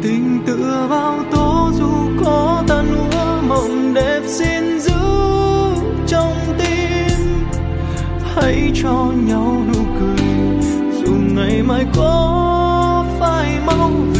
tình tựa bao tố, dù có tan úa mộng đẹp xin giữ trong tim. Hãy cho nhau nụ cười dù ngày mai có phai màu.